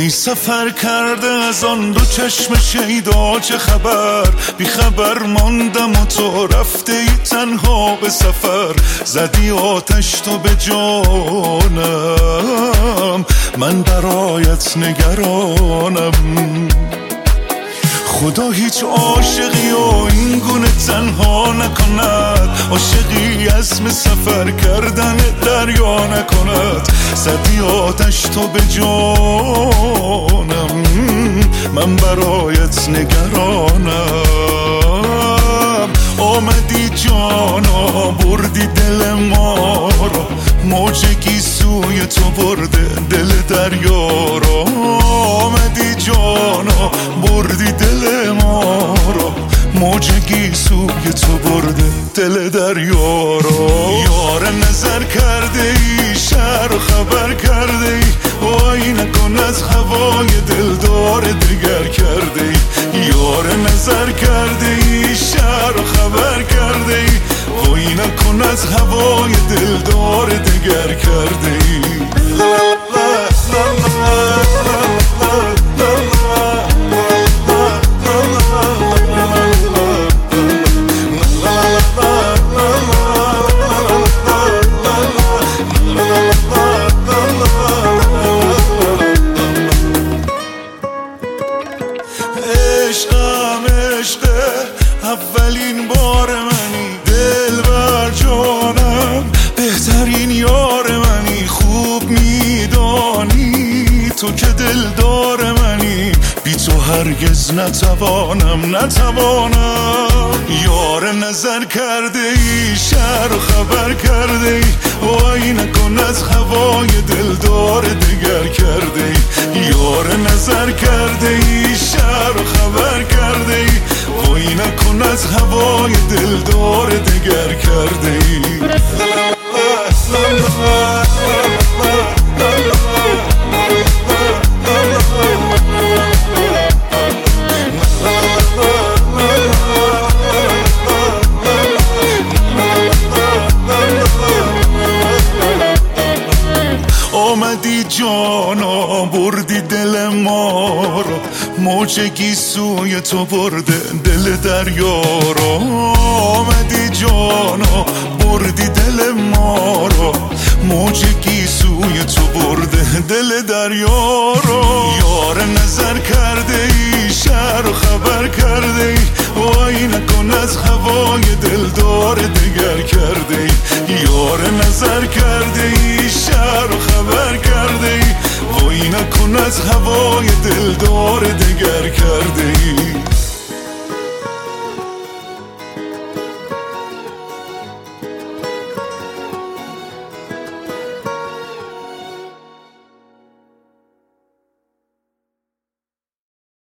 ای سفر کرده از آن دو چشم شیدا چه خبر؟ بی خبر ماندم و تو رفته ای تنها به سفر. زدی آتش تو به جانم، من برایت نگرانم. خدا هیچ عاشقی و این گونه تنها نکند، عاشقی عزم سفر کردن دریا نکند. زدی آتش تو به جانم، من برایت نگرانم. آمدی جانا بردی دل ما را، موج گیسوی تو برده دل دریا را. آمدی جانا بردی دل ما را، موج گیسوی تو برده دل دریا را. یار نظر کرده ای، شهر و خبر کرده ای، وای نکن از هوای دلدار دگر کرده ای. یار نظر کرده ای، شهر و خبر کرده ای، وای نکن از هوای دلدار دگر کرده ای. عشقم عشقه اولین بار منی، دل بر جانم بهترین یار منی. خوب میدانی تو که دلدار منی، بی تو هرگز نتوانم. یار نظر کرده ای، شهر و خبر کرده ای، وای نکن از هوای دلدار دگر کرده ای. یار نظر کرده ای، شهر و خبر کرده ای، وای نکن از هوای دلدار دگر کرده ای. آمدی جانا بردی دل ما را، موج گیسوی تو برده دل دریا را. آمدی جانا بردی دل ما را، موج گیسوی تو برده دل دریا را. یار نظر کرده ای، شهر و خبر کرده ای، وای نکن از هوای دلدار دگر کرده ای. یار نظر کرده ای، شهر و خبر کرده ای، وای نکن از هوای دلدار دگر کرده ای.